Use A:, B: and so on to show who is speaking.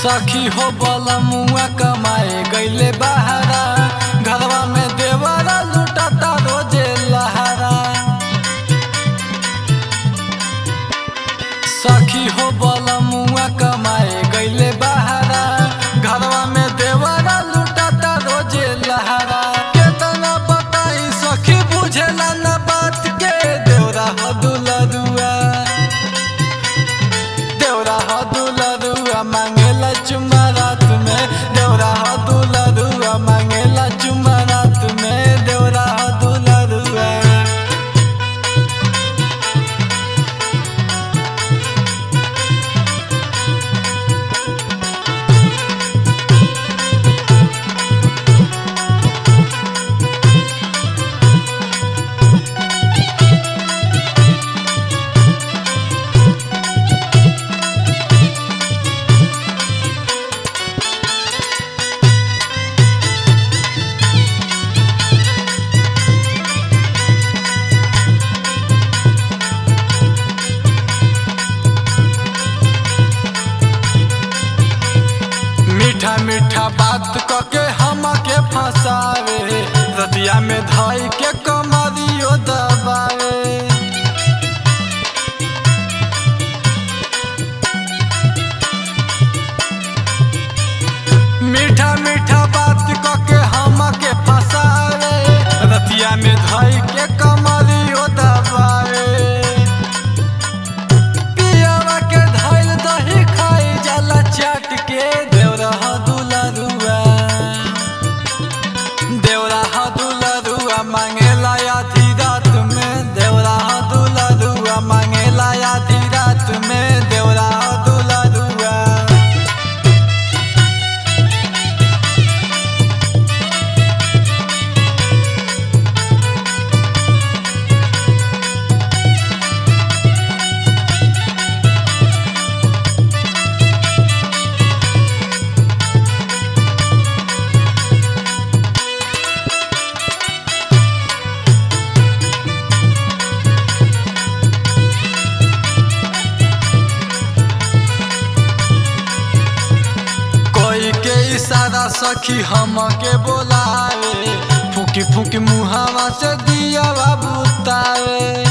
A: सखी हो बलमुआ कमाए गईले बहारा, घरवा में देवरा लुटाता रोजे लहारा। सखी हो बलमुआ कमाए गईले बहारा, घरवा में देवरा लुटाता रोजे लहारा। केतना बताई सखी बुझेला न बात के, देवरा हो दुलरुआ, देवरा हो दुलरुआ मांगेला चुम्मा रात में, देवरा हो दुलरुआ मांगेला चुम्मा रात में, देवरा हो दुलरुआ। मीठा मीठा बात कके हमके फंसावे, रतिया में धई के कमरियो दबावे। मीठा मीठा बात कके हमके फंसावे, रतिया में धई के कमरियो दबावे। पियावा के धइल दही खाई जाला चाट के, देवरा हो दुलरुआ, देवरा हो दुलरुआ मांगेला आधी रात में, देवरा हो दुलरुआ मांगेला आधी रात में, देवरा हो दुलरुआ। इशारा सखी हमके बोलावे, फूकी फूकी मुहावा से दिया बुतावे।